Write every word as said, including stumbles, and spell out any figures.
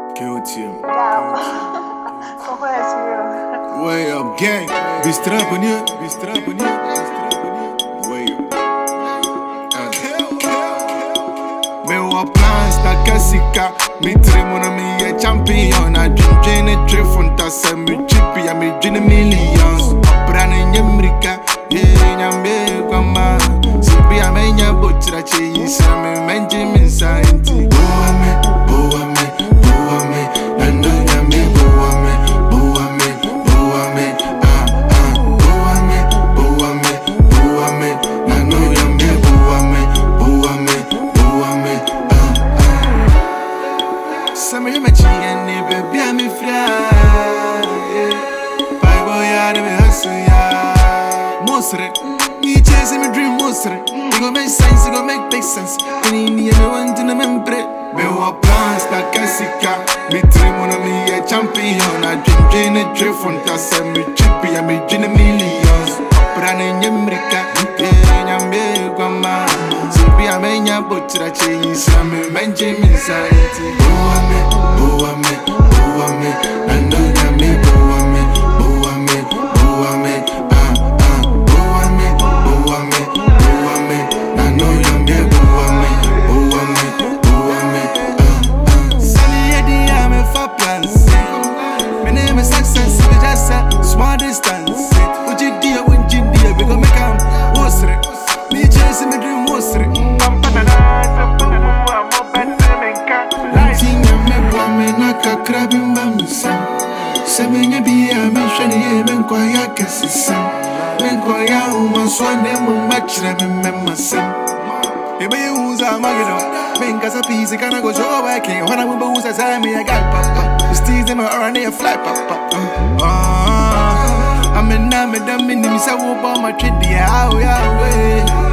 Kill team. Way up, gang. Be strapping you, be strapping you, be strapping you. Way up. Me wa plans ta kasika. Me tremona me a champion. I dream dream a trip from Tassa. Me chippy, I me dream millions. Brand in America, yeah, nyambe kwa ma. Sipi amenya butchera cheese. Me menji me sainti. Boa me, boa me, boa me. Nando nyambe boa me, boa me, boa me. Ah ah, boa me, boa me, boa me. Nando nyambe boa me, boa me, boa me. Ah ah. Some of me chiyani baby I'm fly. Bye boy, I never hustle ya. Mosre, me chasing my dream mosre. You gon' make sense, you gon' make big sense. Any me me want to remember. Me wa plans ta kasika. Me tremona me a champion. I dream dream a trip from Tassa. Me chippy, I me dream millions. Brand in America, yeah, nyambe kwa ma. Sipi amenya butchera cheese. Me menji me sainti. Boa me, boa me, boa me. Nando nyambe boa me, boa me, boa me. Ah ah, boa me, boa me, boa me. Nando nyambe boa me, boa me, boa me. Ah ah. Sunny Eddie, I'm a for plans. My name is Success, we just a small distance. What you do, what you do, we gon' make 'em mosre. Me chasing my dream mosre. Krabbing bamsa, seven be a mission here, men quiet cassis. Men quiet, woman swan them much remember some. If you use a maggot, men gas a piece, can I go to a working? When I will use a time, I got papa. Steals them around here, fly papa. I'm a name, madam, in the Miss Obama, treat the hour away.